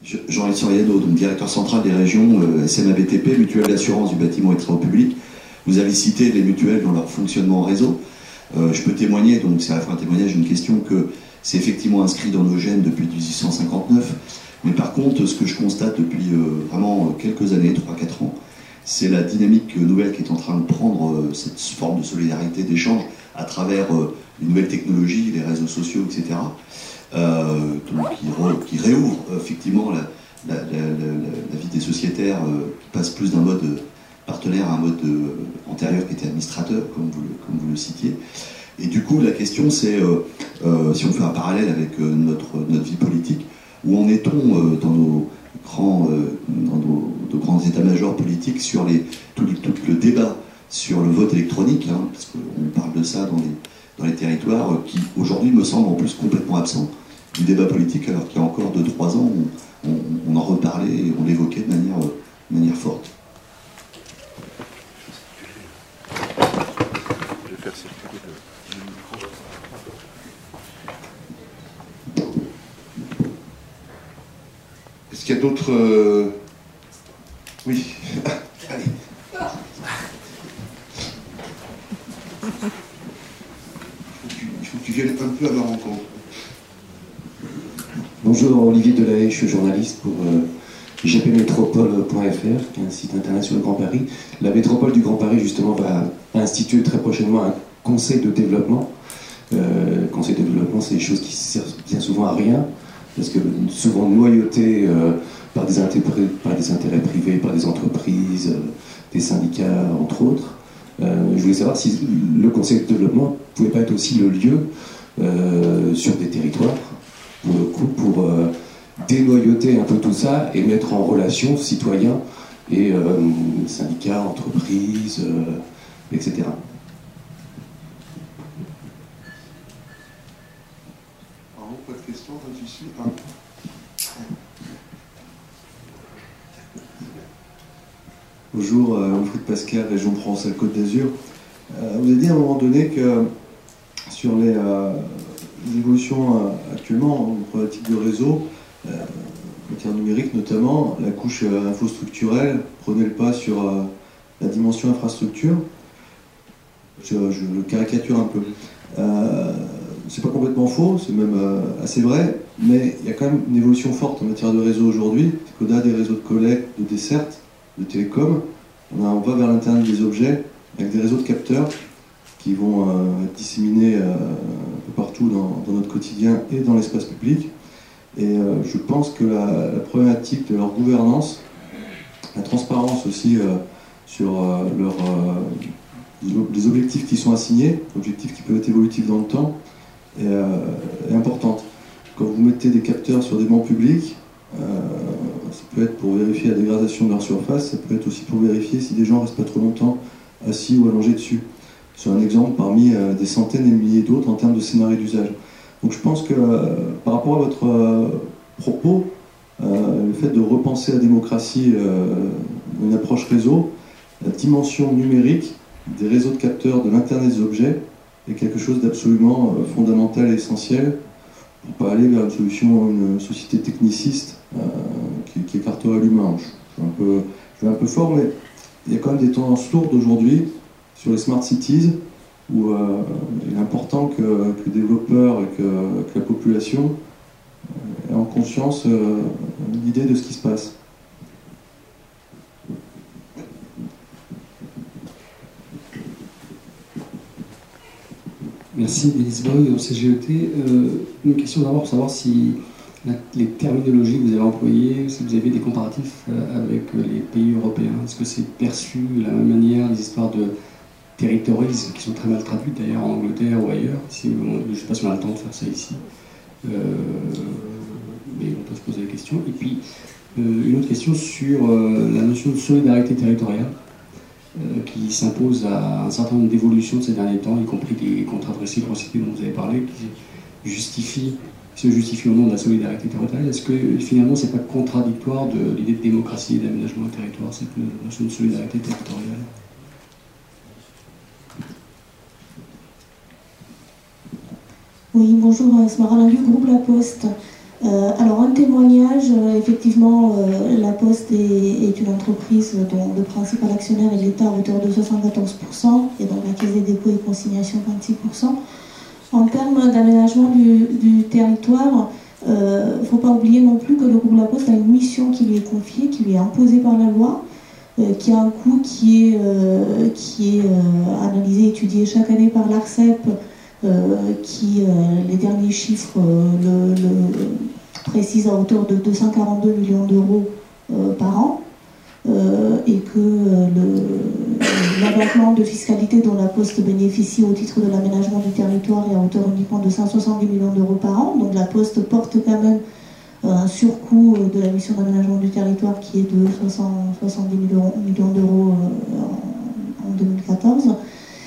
Jean-Yves Soriano, donc directeur central des régions SMABTP, mutuelle d'assurance du bâtiment et travaux publics. Vous avez cité les mutuelles dans leur fonctionnement en réseau. Je peux témoigner, donc c'est à la fois un témoignage, une question, que c'est effectivement inscrit dans nos gènes depuis 1859. Mais par contre, ce que je constate depuis vraiment quelques années, 3-4 ans, c'est la dynamique nouvelle qui est en train de prendre cette forme de solidarité, d'échange à travers les nouvelles technologies, les réseaux sociaux, etc. Donc qui réouvre effectivement la vie des sociétaires, qui passe plus d'un mode partenaire à un mode antérieur qui était administrateur, comme vous le citiez. Et du coup, la question c'est, si on fait un parallèle avec notre vie politique, où en est-on dans nos grands états-majors politiques sur tout le débat sur le vote électronique, hein, parce qu'on parle de ça dans les territoires, qui aujourd'hui me semble en plus complètement absent du débat politique, alors qu'il y a encore 2-3 ans, on en reparlait et on l'évoquait de manière forte. Je vais faire circuler le micro. Est-ce qu'il y a d'autres... Oui. Allez. Il faut que tu viennes un peu à ma rencontre. Bonjour, Olivier Delahaye, je suis journaliste pour gpmétropole.fr, qui est un site international du Grand Paris. La métropole du Grand Paris, justement, va instituer très prochainement un conseil de développement. Conseil de développement, c'est des choses qui servent bien souvent à rien, parce que souvent noyauté par des intérêts privés, par des entreprises, des syndicats, entre autres. Je voulais savoir si le conseil de développement ne pouvait pas être aussi le lieu sur des territoires, pour le coup, pour dénoyauter un peu tout ça et mettre en relation citoyens et syndicats, entreprises, etc. Alors, pas de questions, je suis. Bonjour, Wilfried Pascal, région Provence-Alpes-Côte d'Azur. Vous avez dit à un moment donné que sur les évolutions actuellement en problématique de réseau, en matière numérique notamment, la couche infostructurelle prenait le pas sur la dimension infrastructure. Je le caricature un peu. C'est pas complètement faux, c'est même assez vrai, mais il y a quand même une évolution forte en matière de réseau aujourd'hui. Qu'au-delà des réseaux de collecte, de desserte, de télécom, on va vers l'Internet des objets avec des réseaux de capteurs qui vont être disséminés un peu partout dans notre quotidien et dans l'espace public. Et je pense que la problématique de leur gouvernance, la transparence aussi sur les objectifs qui sont assignés, objectifs qui peuvent être évolutifs dans le temps, est importante. Quand vous mettez des capteurs sur des bancs publics, ça peut être pour vérifier la dégradation de leur surface, ça peut être aussi pour vérifier si des gens restent pas trop longtemps assis ou allongés dessus. C'est un exemple parmi des centaines et des milliers d'autres en termes de scénario d'usage. Donc je pense que par rapport à votre propos, le fait de repenser la démocratie, une approche réseau, la dimension numérique des réseaux de capteurs de l'Internet des objets est quelque chose d'absolument fondamental et essentiel pour pas aller vers une société techniciste qui écarterait l'humain. Je vais un peu fort, mais il y a quand même des tendances lourdes aujourd'hui sur les smart cities où il est important que les développeurs et que la population aient en conscience l'idée de ce qui se passe. Merci, Denis Boy, au CGET. Une question d'abord pour savoir si les terminologies que vous avez employées, si vous avez des comparatifs avec les pays européens. Est-ce que c'est perçu de la même manière, les histoires de territories qui sont très mal traduites d'ailleurs en Angleterre ou ailleurs? Je ne sais pas si on a le temps de faire ça ici. Mais on peut se poser la question. Et puis, une autre question sur la notion de solidarité territoriale qui s'impose à un certain nombre d'évolutions de ces derniers temps, y compris des contrats de réciprocité dont vous avez parlé, qui se justifient au nom de la solidarité territoriale. Est-ce que finalement c'est pas contradictoire de l'idée de démocratie et d'aménagement du territoire, cette notion de solidarité territoriale? Oui, bonjour, Smara Lingu, groupe La Poste. Alors un témoignage, effectivement, La Poste est une entreprise dont le principal actionnaire est l'État à hauteur de 74%, et donc la Caisse des dépôts et consignations 26%. En termes d'aménagement du territoire, il ne faut pas oublier non plus que le groupe La Poste a une mission qui lui est confiée, qui lui est imposée par la loi, qui a un coût qui est analysé, étudié chaque année par l'ARCEP, les derniers chiffres le précisent à hauteur de 242 millions d'euros par an, et que l'abattement de fiscalité dont La Poste bénéficie au titre de l'aménagement du territoire est à hauteur uniquement de 170 millions d'euros par an. Donc La Poste porte quand même un surcoût de la mission d'aménagement du territoire qui est de 70 millions d'euros en 2014.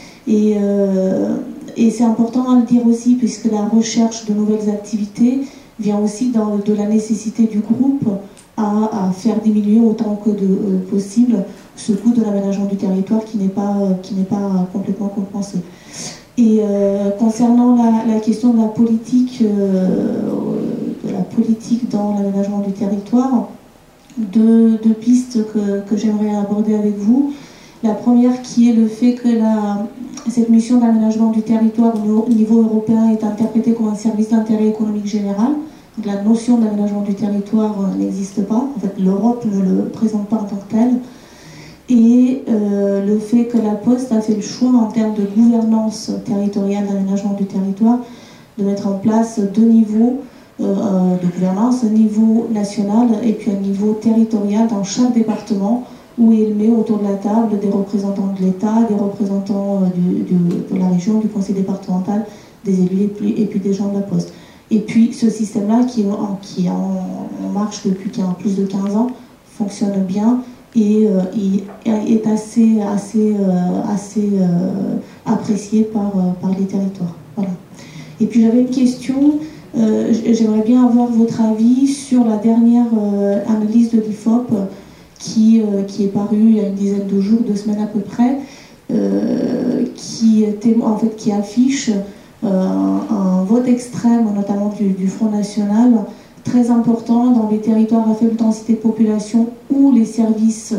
Et c'est important à le dire aussi, puisque la recherche de nouvelles activités vient aussi de la nécessité du groupe à faire diminuer autant que possible ce coût de l'aménagement du territoire qui n'est pas complètement compensé. Et concernant la question de la politique dans l'aménagement du territoire, deux pistes que j'aimerais aborder avec vous. La première qui est le fait que cette mission d'aménagement du territoire au niveau européen est interprétée comme un service d'intérêt économique général. Donc la notion d'aménagement du territoire n'existe pas. En fait, l'Europe ne le présente pas en tant que tel. Et le fait que La Poste a fait le choix en termes de gouvernance territoriale d'aménagement du territoire de mettre en place deux niveaux de gouvernance, un niveau national et puis un niveau territorial dans chaque département, où il met autour de la table des représentants de l'État, des représentants de la région, du conseil départemental, des élus et puis des gens de La Poste. Et puis ce système-là, qui est en marche depuis plus de 15 ans, fonctionne bien et est assez apprécié par les territoires. Voilà. Et puis j'avais une question, j'aimerais bien avoir votre avis sur la dernière analyse de l'IFOP, qui est paru il y a une dizaine de jours, 2 semaines à peu près, qui affiche un vote extrême, notamment du Front National, très important dans les territoires à faible densité de population où les services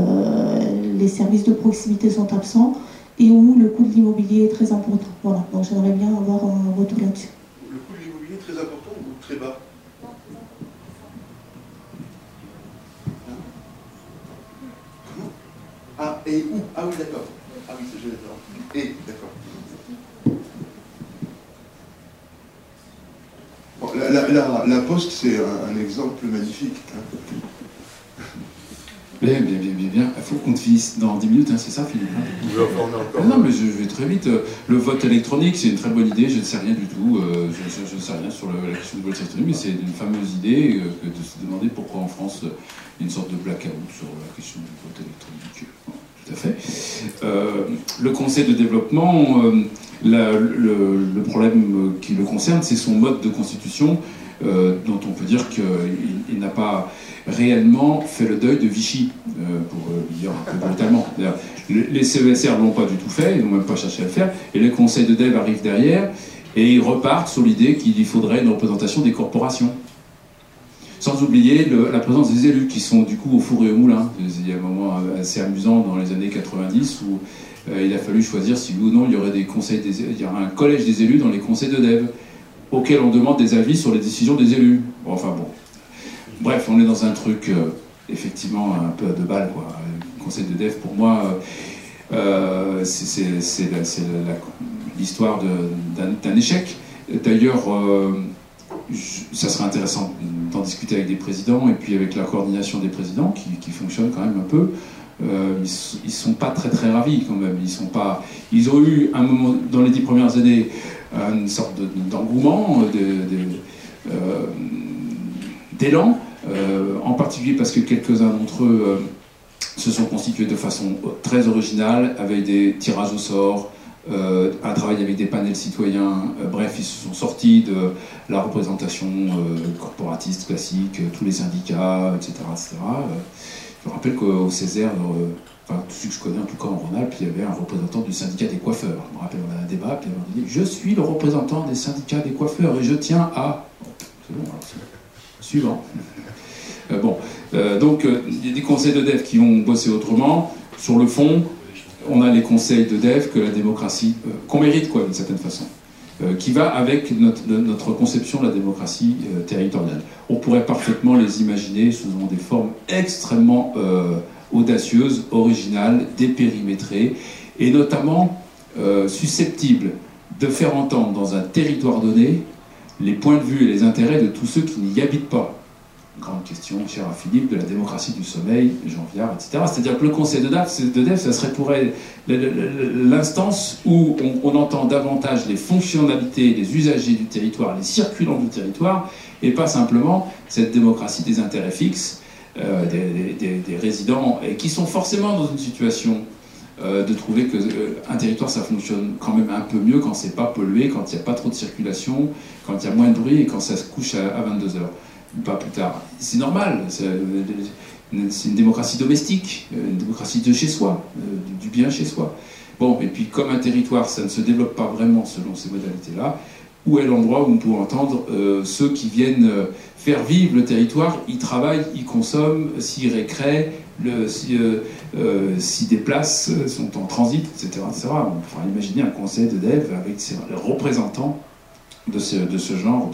de proximité sont absents et où le coût de l'immobilier est très important. Voilà, donc j'aimerais bien avoir un retour là-dessus. Le coût de l'immobilier est très important ou très bas ? Ah, et où ? Ah oui, d'accord. Ah oui, c'est d'accord. Et, d'accord. Bon, la Poste, c'est un exemple magnifique. Hein. Bien. Il faut qu'on te finisse dans 10 minutes, hein, c'est ça, Philippe? Non, mais je vais très vite. Le vote électronique, c'est une très bonne idée. Je ne sais rien du tout. Je ne sais rien sur la question du vote électronique, mais c'est une fameuse idée que de se demander pourquoi en France il y a une sorte de blackout sur la question du vote électronique. Tout à fait. Le conseil de développement, le problème qui le concerne, c'est son mode de constitution, dont on peut dire qu'il n'a pas réellement fait le deuil de Vichy, pour le dire un peu brutalement. Les CESR ne l'ont pas du tout fait, ils n'ont même pas cherché à le faire, et le conseil de dev arrive derrière, et ils repartent sur l'idée qu'il faudrait une représentation des corporations. Sans oublier la présence des élus qui sont du coup au four et au moulin. Il y a un moment assez amusant dans les années 90 où il a fallu choisir si oui ou non il y aurait il y aura un collège des élus dans les conseils de dev, auquel on demande des avis sur les décisions des élus. Bon, enfin bon. Bref, on est dans un truc effectivement un peu à deux balles, quoi. Le conseil de dev, pour moi, c'est l'histoire d'un échec. D'ailleurs, ça serait intéressant d'en discuter avec des présidents et puis avec la coordination des présidents qui fonctionne quand même un peu. Ils sont pas très très ravis quand même. Ils ont eu un moment dans les 10 premières années une sorte d'engouement, d'élan, en particulier parce que quelques-uns d'entre eux se sont constitués de façon très originale, avec des tirages au sort, un travail avec des panels citoyens, bref, ils se sont sortis de la représentation corporatiste classique, tous les syndicats, etc. Je me rappelle qu'au Césaire, enfin, tout ce que je connais en tout cas en Rhône-Alpes, il y avait un représentant du syndicat des coiffeurs. Je me rappelle, on a un débat, puis on a dit « Je suis le représentant des syndicats des coiffeurs et je tiens à... » C'est bon, alors Suivant. Donc, il y a des conseils de dev qui ont bossé autrement. Sur le fond, on a les conseils de dev que la démocratie, qu'on mérite, quoi, d'une certaine façon, qui va avec notre conception de la démocratie territoriale. On pourrait parfaitement les imaginer sous des formes extrêmement audacieuses, originales, dépérimétrées, et notamment susceptibles de faire entendre dans un territoire donné les points de vue et les intérêts de tous ceux qui n'y habitent pas. Grande question, cher à Philippe, de la démocratie du sommeil, Jean Viard, etc. C'est-à-dire que le conseil de dev, ça serait pour elle l'instance où on entend davantage les fonctionnalités, les usagers du territoire, les circulants du territoire, et pas simplement cette démocratie des intérêts fixes, des résidents, et qui sont forcément dans une situation de trouver qu'un territoire, ça fonctionne quand même un peu mieux quand c'est pas pollué, quand il n'y a pas trop de circulation, quand il y a moins de bruit et quand ça se couche à 22h. Pas plus tard. C'est normal, c'est une démocratie domestique, une démocratie de chez soi, du bien chez soi. Bon, et puis comme un territoire, ça ne se développe pas vraiment selon ces modalités-là, où est l'endroit où on peut entendre ceux qui viennent faire vivre le territoire, ils travaillent, ils consomment, s'y récréent, s'y déplacent, sont en transit, etc., etc. On pourra imaginer un conseil de dev avec ses représentants de ce genre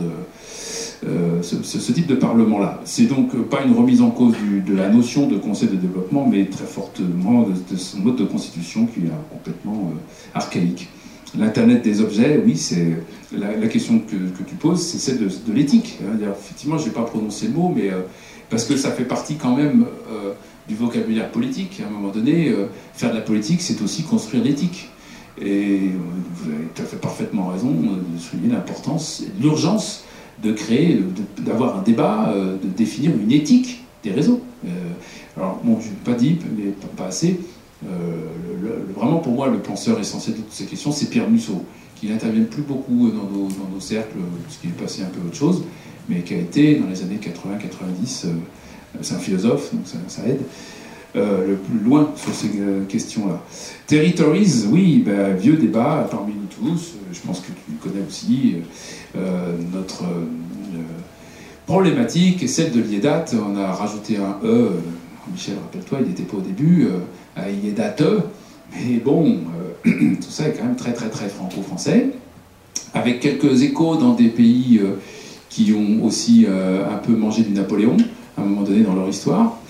ce type de parlement-là. C'est donc pas une remise en cause de la notion de conseil de développement, mais très fortement de son mode de constitution qui est complètement archaïque. L'Internet des objets, oui, c'est la question que tu poses, c'est celle de l'éthique. Effectivement, je n'ai pas prononcé le mot, mais parce que ça fait partie quand même du vocabulaire politique. À un moment donné, faire de la politique, c'est aussi construire l'éthique. Et vous avez tout à fait parfaitement raison de souligner l'importance et l'urgence de créer, d'avoir un débat, de définir une éthique des réseaux. Alors, bon, je n'ai pas dit, mais pas assez. Vraiment, pour moi, le penseur essentiel de toutes ces questions, c'est Pierre Musso, qui n'intervient plus beaucoup dans nos cercles, parce qu'il est passé un peu autre chose, mais qui a été, dans les années 80-90, c'est un philosophe, donc ça aide, le plus loin sur ces questions-là. Territories, oui, vieux débat parmi nous tous, je pense que tu le connais aussi. Notre problématique est celle de l'IEDAT. On a rajouté un E, Michel, rappelle-toi, il n'était pas au début, à IEDAT, mais bon, tout ça est quand même très très très franco-français, avec quelques échos dans des pays qui ont aussi un peu mangé du Napoléon, à un moment donné dans leur histoire,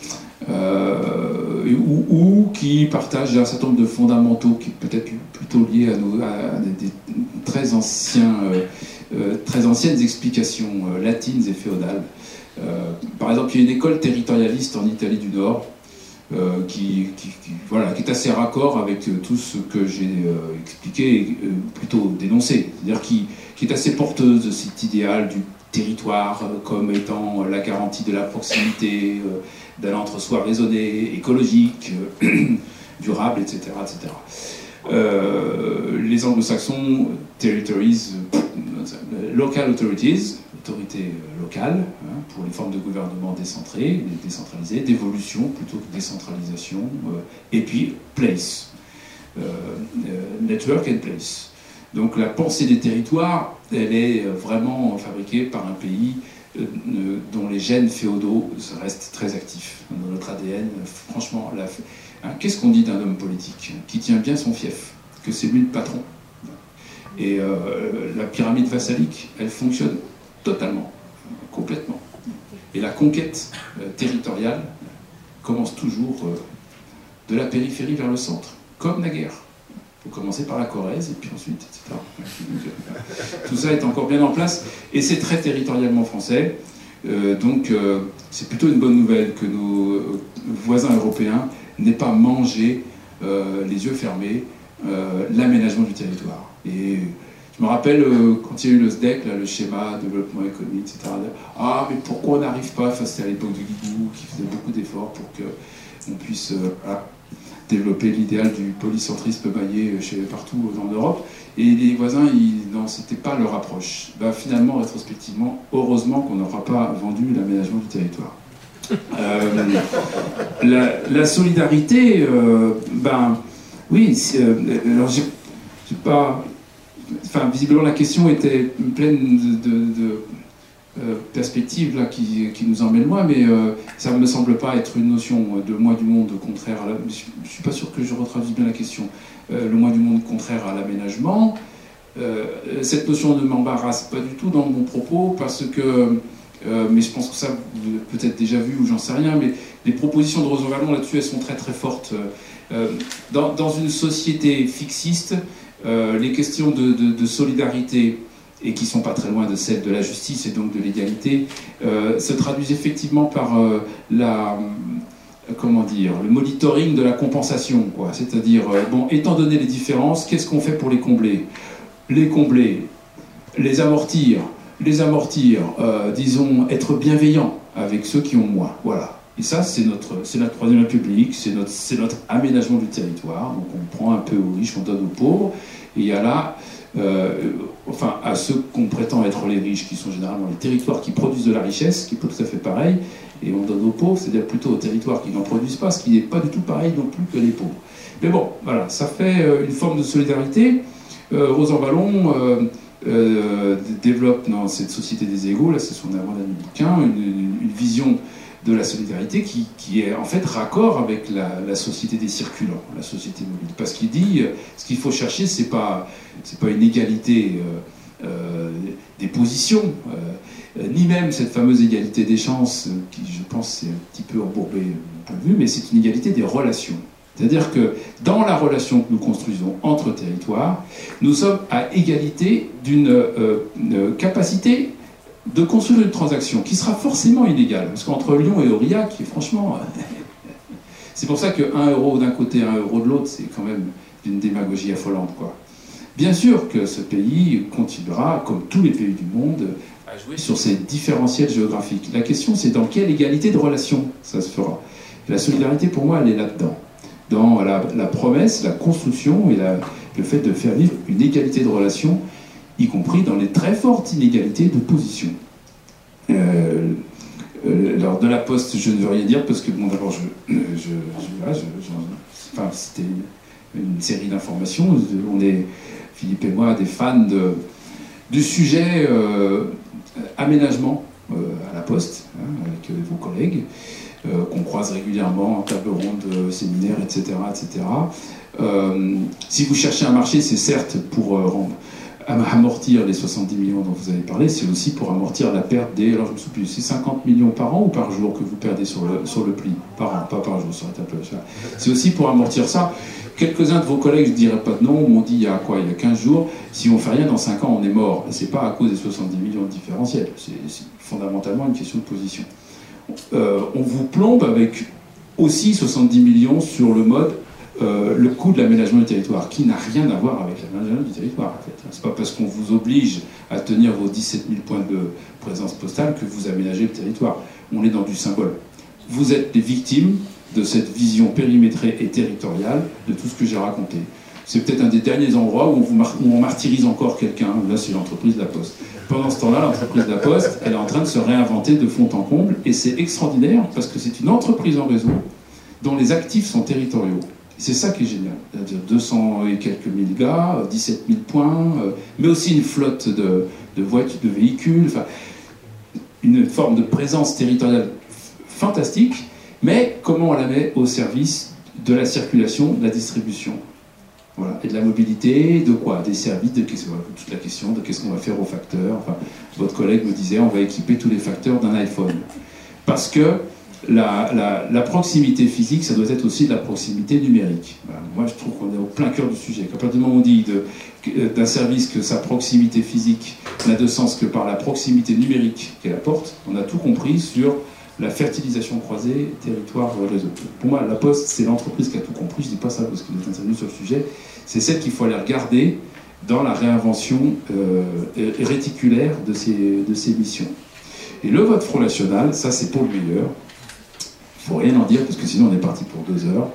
ou qui partagent un certain nombre de fondamentaux qui peut-être plutôt liés à des très anciennes explications latines et féodales. Par exemple, il y a une école territorialiste en Italie du Nord qui est assez raccord avec tout ce que j'ai expliqué et plutôt dénoncé. C'est-à-dire qui est assez porteuse de cet idéal du territoire comme étant la garantie de la proximité, d'un entre-soi raisonné, écologique, durable, etc. etc. Les anglo-saxons, territories, local authorities, autorités locales, pour les formes de gouvernement décentralisées, d'évolution plutôt que décentralisation, et puis place, network and place. Donc la pensée des territoires, elle est vraiment fabriquée par un pays dont les gènes féodaux restent très actifs dans notre ADN. Franchement, qu'est-ce qu'on dit d'un homme politique qui tient bien son fief, que c'est lui le patron? Et la pyramide vassalique, elle fonctionne totalement, complètement. Et la conquête territoriale commence toujours de la périphérie vers le centre, comme naguère. Il faut commencer par la Corrèze, et puis ensuite, etc. Tout ça est encore bien en place, et c'est très territorialement français. Donc, c'est plutôt une bonne nouvelle que nos voisins européens n'aient pas mangé, les yeux fermés, l'aménagement du territoire. Et je me rappelle, quand il y a eu le SDEC, le schéma développement économique, etc., ah, mais pourquoi on n'arrive pas, enfin, c'était à l'époque de Guigou, qui faisait beaucoup d'efforts pour qu'on puisse développer l'idéal du polycentrisme maillé partout en Europe. Et les voisins, non, c'était pas leur approche. Finalement, rétrospectivement, heureusement qu'on n'aura pas vendu l'aménagement du territoire. La solidarité, oui, alors j'ai pas... Enfin, visiblement, la question était pleine perspective là qui nous emmène loin, mais ça ne me semble pas être une notion de moi du monde contraire à la... Je ne suis pas sûr que je retraduise bien la question. Le moi du monde contraire à l'aménagement. Cette notion ne m'embarrasse pas du tout dans mon propos, parce que, mais je pense que ça, vous l'avez peut-être déjà vu ou j'en sais rien, mais les propositions de Rosan Vallon là-dessus, elles sont très très fortes. Dans une société fixiste, les questions de solidarité, et qui ne sont pas très loin de celles de la justice et donc de l'égalité, se traduisent effectivement par le monitoring de la compensation, quoi. C'est-à-dire, étant donné les différences, qu'est-ce qu'on fait pour les combler ? Les combler, les amortir, disons, être bienveillant avec ceux qui ont moins. Voilà. Et ça, c'est notre Troisième République, c'est notre aménagement du territoire. Donc on prend un peu aux riches, on donne aux pauvres. Et il y a là, à ceux qu'on prétend être les riches, qui sont généralement les territoires qui produisent de la richesse, qui est pas tout à fait pareil, et on donne aux pauvres, c'est-à-dire plutôt aux territoires qui n'en produisent pas, ce qui n'est pas du tout pareil non plus que les pauvres. Mais bon, voilà, ça fait une forme de solidarité. Rosan Vallon développe dans cette société des égaux, là c'est son avant-dernier bouquin, une vision de la solidarité qui est en fait raccord avec la société des circulants, la société mobile. Parce qu'il dit, ce qu'il faut chercher, c'est pas une égalité des positions, ni même cette fameuse égalité des chances, qui je pense est un petit peu embourbée de mon point de vue, mais c'est une égalité des relations. C'est-à-dire que dans la relation que nous construisons entre territoires, nous sommes à égalité d'une capacité de construire une transaction qui sera forcément inégale. Parce qu'entre Lyon et Aurillac, franchement, c'est pour ça que 1 euro d'un côté, 1 euro de l'autre, c'est quand même d'une démagogie affolante, quoi. Bien sûr que ce pays continuera, comme tous les pays du monde, à jouer sur ces différentiels géographiques. La question, c'est dans quelle égalité de relations ça se fera. Et la solidarité, pour moi, elle est là-dedans. Dans la promesse, la construction et le fait de faire vivre une égalité de relations, y compris dans les très fortes inégalités de position. Alors, de la Poste, je ne veux rien dire, parce que, bon, d'abord, c'était une série d'informations. Philippe et moi, des fans du sujet aménagement à la Poste, avec vos collègues, qu'on croise régulièrement en table ronde, séminaires, etc. etc. Si vous cherchez un marché, c'est certes pour amortir les 70 millions dont vous avez parlé, c'est aussi pour amortir la perte des... Alors je me souviens plus, c'est 50 millions par an ou par jour que vous perdez sur le pli ? Par an, pas par jour, ça aurait été un peu cher. C'est aussi pour amortir ça. Quelques-uns de vos collègues, je ne dirais pas de nom, m'ont dit il y a 15 jours, si on ne fait rien, dans 5 ans, on est mort. Et ce n'est pas à cause des 70 millions de différentiels, c'est fondamentalement une question de position. On vous plombe avec aussi 70 millions sur le mode le coût de l'aménagement du territoire, qui n'a rien à voir avec l'aménagement du territoire, en fait. C'est pas parce qu'on vous oblige à tenir vos 17 000 points de présence postale que vous aménagez le territoire. On est dans du symbole. Vous êtes les victimes de cette vision périmétrée et territoriale de tout ce que j'ai raconté. C'est peut-être un des derniers endroits où on martyrise encore quelqu'un. Là, c'est l'entreprise de la Poste. Pendant ce temps-là, l'entreprise de la Poste, elle est en train de se réinventer de fond en comble, et c'est extraordinaire parce que c'est une entreprise en réseau dont les actifs sont territoriaux. C'est ça qui est génial. C'est-à-dire 200 et quelques mille gars, 17 000 points, mais aussi une flotte de voitures, de véhicules, enfin, une forme de présence territoriale fantastique, mais comment on la met au service de la circulation, de la distribution, voilà, et de la mobilité, de quoi ? Des services, toute la question de qu'est-ce qu'on va faire aux facteurs. Enfin, votre collègue me disait, on va équiper tous les facteurs d'un iPhone. Parce que la proximité physique, ça doit être aussi de la proximité numérique. Voilà. Moi, je trouve qu'on est au plein cœur du sujet. À partir du moment où on dit d'un service que sa proximité physique n'a de sens que par la proximité numérique qu'elle apporte, on a tout compris sur la fertilisation croisée, territoire, réseau. Pour moi, la Poste, c'est l'entreprise qui a tout compris. Je ne dis pas ça parce que vous êtes intervenu sur le sujet. C'est celle qu'il faut aller regarder dans la réinvention réticulaire de ces missions. Et le vote Front National, ça c'est pour le meilleur. Il ne faut rien en dire, parce que sinon on est parti pour 2 heures.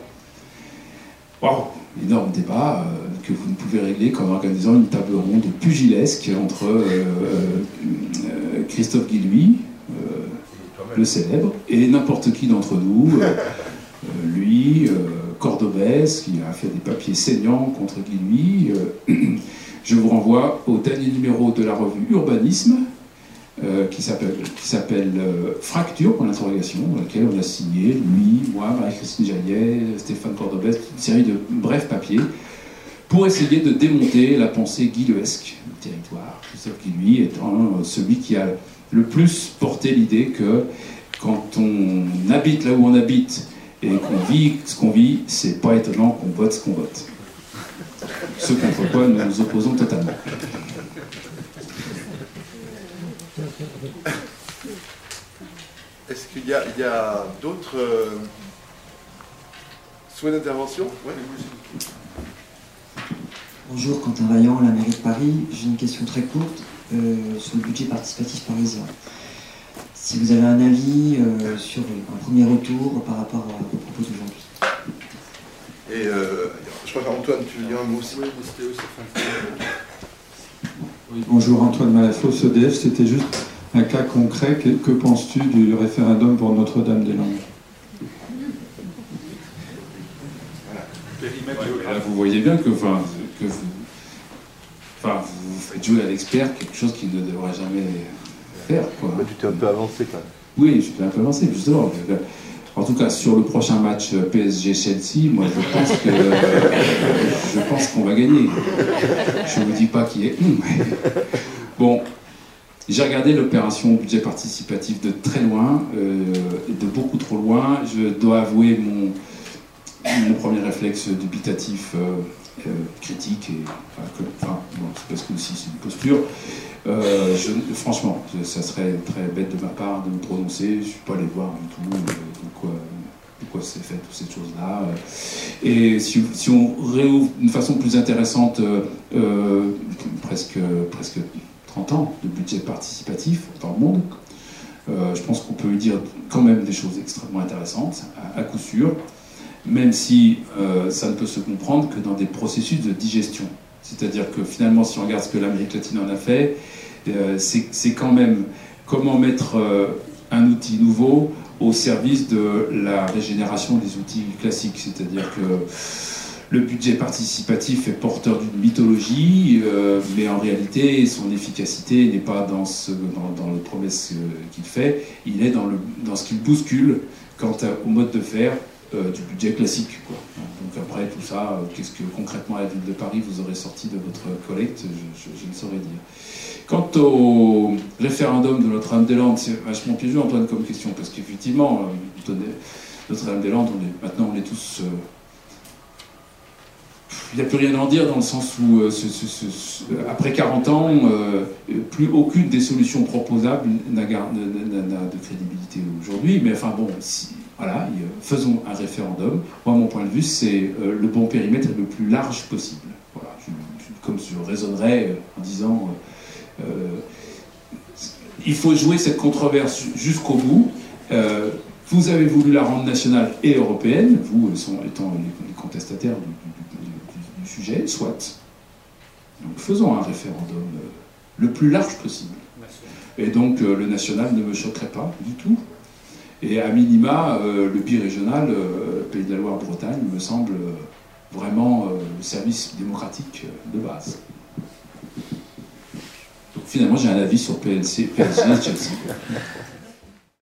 Wow, énorme débat que vous ne pouvez régler qu'en organisant une table ronde pugilesque entre Christophe Guilluy, le célèbre, et n'importe qui d'entre nous, lui, Cordobès, qui a fait des papiers saignants contre Guilluy. Je vous renvoie au dernier numéro de la revue Urbanisme, qui s'appelle Fracture, pour l'interrogation, dans laquelle on a signé, lui, moi, Marie-Christine Jaillet, Stéphane Cordobès, une série de brefs papiers, pour essayer de démonter la pensée guillesque du territoire. Christophe Guilluy étant celui qui a le plus porté l'idée que quand on habite là où on habite et qu'on vit ce qu'on vit, c'est pas étonnant qu'on vote ce qu'on vote. Ce contre quoi nous nous opposons totalement. Est-ce qu'il y a d'autres souhaits d'intervention? Ouais. Bonjour, Quentin Vaillant, la mairie de Paris. J'ai une question très courte sur le budget participatif parisien. Si vous avez un avis sur un premier retour par rapport aux propos d'aujourd'hui. Et je crois qu'Antoine, tu veux dire un mot aussi? Oui, bonjour, Antoine Malafos, EDF. C'était juste un cas concret. Que penses-tu du référendum pour Notre-Dame-des-Landes? Là, vous voyez bien que vous faites jouer à l'expert quelque chose qu'il ne devrait jamais faire. Quoi. Bah, tu t'es un peu avancé quand même. Oui, je suis un peu avancé, justement. En tout cas, sur le prochain match PSG-Chelsea, moi je pense qu'on va gagner. Je ne vous dis pas qui est. Bon, j'ai regardé l'opération budget participatif de très loin, de beaucoup trop loin. Je dois avouer mon premier réflexe dubitatif, critique, c'est parce que aussi c'est une posture. Franchement, ça serait très bête de ma part de me prononcer. Je ne suis pas allé voir du tout de quoi c'est fait, toutes ces choses-là. Et si on réouvre d'une façon plus intéressante, presque 30 ans de budget participatif dans le monde, je pense qu'on peut dire quand même des choses extrêmement intéressantes, à coup sûr, même si ça ne peut se comprendre que dans des processus de digestion. C'est-à-dire que finalement, si on regarde ce que l'Amérique latine en a fait, c'est quand même comment mettre un outil nouveau au service de la régénération des outils classiques. C'est-à-dire que le budget participatif est porteur d'une mythologie, mais en réalité, son efficacité n'est pas dans les promesses qu'il fait, il est dans ce qu'il bouscule quant au mode de faire du budget classique, quoi. Donc après tout ça, qu'est-ce que concrètement la ville de Paris vous aurez sorti de votre collecte, je ne saurais dire. Quant au référendum de Notre-Dame-des-Landes, c'est vachement piégeux, Antoine, comme question, parce qu'effectivement, Notre-Dame-des-Landes, maintenant on est tous... il n'y a plus rien à en dire dans le sens où, après 40 ans, plus aucune des solutions proposables n'a de crédibilité aujourd'hui, mais enfin bon... Voilà, faisons un référendum. Moi, mon point de vue, c'est le bon périmètre le plus large possible. Voilà, comme je raisonnerais en disant il faut jouer cette controverse jusqu'au bout. Vous avez voulu la rendre nationale et européenne, vous étant les contestataires du sujet, soit. Donc faisons un référendum le plus large possible. Et donc le national ne me choquerait pas du tout. Et à minima, le bi-régional, Pays de la Loire-Bretagne, me semble vraiment le service démocratique de base. Donc finalement, j'ai un avis sur PSG et Chelsea.